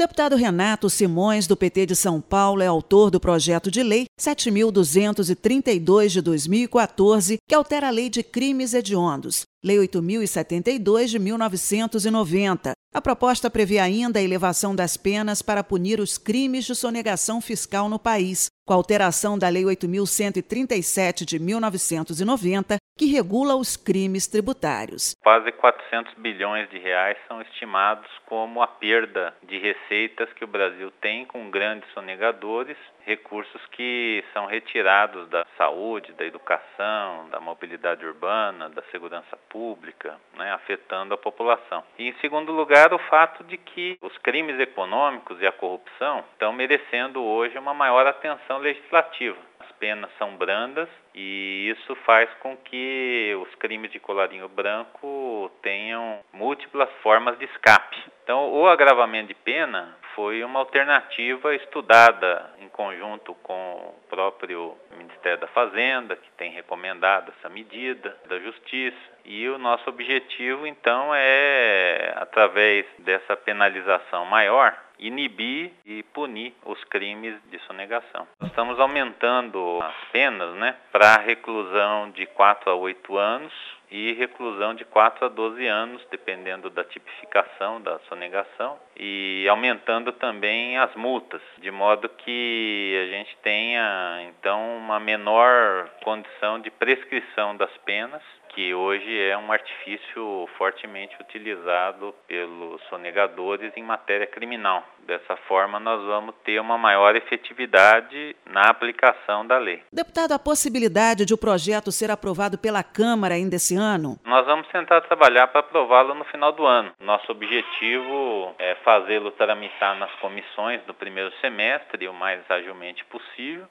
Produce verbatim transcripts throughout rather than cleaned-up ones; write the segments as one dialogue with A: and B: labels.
A: deputado Renato Simões, do P T de São Paulo, é autor do projeto de lei sete mil duzentos e trinta e dois de dois mil e quatorze, que altera a Lei de Crimes Hediondos, Lei oito mil e setenta e dois de mil novecentos e noventa. A proposta prevê ainda a elevação das penas para punir os crimes de sonegação fiscal no país, com a alteração da Lei oito mil cento e trinta e sete de mil novecentos e noventa, que regula os crimes tributários.
B: Quase quatrocentos bilhões de reais são estimados como a perda de receitas que o Brasil tem com grandes sonegadores, recursos que são retirados da saúde, da educação, da mobilidade urbana, da segurança pública, né, afetando a população. E, em segundo lugar, o fato de que os crimes econômicos e a corrupção estão merecendo hoje uma maior atenção legislativa. As penas são brandas e isso faz com que os crimes de colarinho branco tenham múltiplas formas de escape. Então, o agravamento de pena foi uma alternativa estudada em conjunto com o próprio Ministério da Fazenda, que tem recomendado essa medida, da Justiça. E o nosso objetivo, então, é, através dessa penalização maior, inibir e punir os crimes de sonegação. Nós estamos aumentando as penas, né, para reclusão de quatro a oito anos e reclusão de quatro a doze anos, dependendo da tipificação da sonegação, e aumentando também as multas, de modo que a gente tenha, então, uma menor condição de prescrição das penas, que hoje é um artifício fortemente utilizado pelos sonegadores em matéria criminal. Dessa forma, nós vamos ter uma maior efetividade na aplicação da lei.
A: Deputado, a possibilidade de o projeto ser aprovado pela Câmara ainda esse ano?
B: Nós vamos tentar trabalhar para aprová-lo no final do ano. Nosso objetivo é fazê-lo tramitar nas comissões do primeiro semestre, o mais agilmente possível,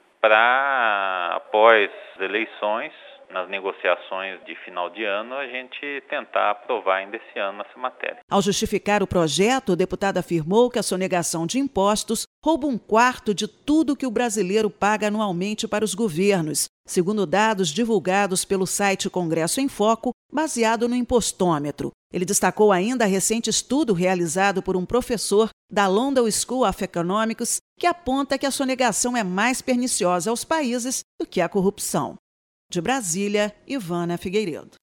B: para, após as eleições, nas negociações de final de ano, a gente tentar aprovar ainda esse ano essa matéria.
A: Ao justificar o projeto, o deputado afirmou que a sonegação de impostos rouba um quarto de tudo que o brasileiro paga anualmente para os governos, segundo dados divulgados pelo site Congresso em Foco, baseado no impostômetro. Ele destacou ainda recente estudo realizado por um professor da London School of Economics, que aponta que a sonegação é mais perniciosa aos países do que a corrupção. De Brasília, Ivana Figueiredo.